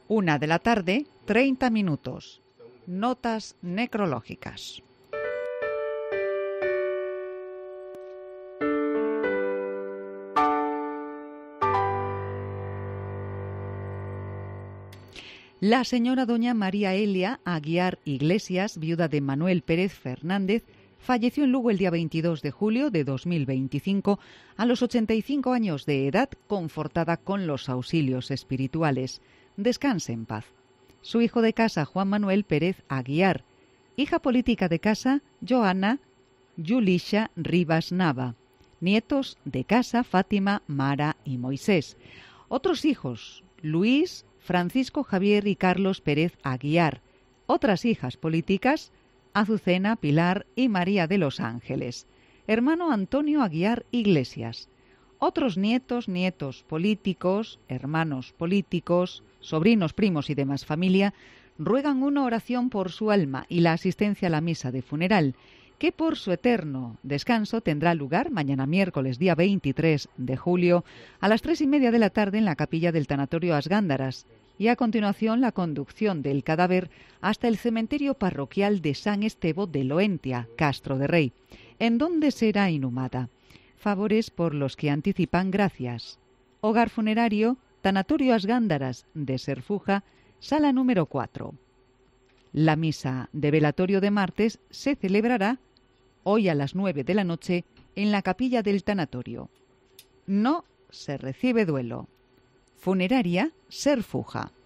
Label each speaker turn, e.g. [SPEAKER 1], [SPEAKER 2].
[SPEAKER 1] 1:30 p.m. Notas necrológicas. La señora doña María Elia Aguiar Iglesias, viuda de Manuel Pérez Fernández, falleció en Lugo el día 22 de julio de 2025 a los 85 años de edad, confortada con los auxilios espirituales. Descanse en paz. Su hijo de casa, Juan Manuel Pérez Aguiar. Hija política de casa, Joana Yulisha Rivas Nava. Nietos de casa, Fátima, Mara y Moisés. Otros hijos, Luis, Francisco Javier y Carlos Pérez Aguiar. Otras hijas políticas, Azucena, Pilar y María de los Ángeles. Hermano Antonio Aguiar Iglesias. Otros nietos políticos, hermanos políticos, sobrinos, primos y demás familia, ruegan una oración por su alma y la asistencia a la misa de funeral, que por su eterno descanso tendrá lugar mañana miércoles día 23 de julio a las 3:30 de la tarde en la capilla del tanatorio Asgándaras, y a continuación la conducción del cadáver hasta el cementerio parroquial de San Estevo de Loentia, Castro de Rey, en donde será inhumada. Favores por los que anticipan gracias. Hogar funerario, tanatorio Asgándaras de Serfuja, sala número 4. La misa de velatorio de martes se celebrará hoy a las 9 de la noche en la capilla del tanatorio. No se recibe duelo. Funeraria Serfuja.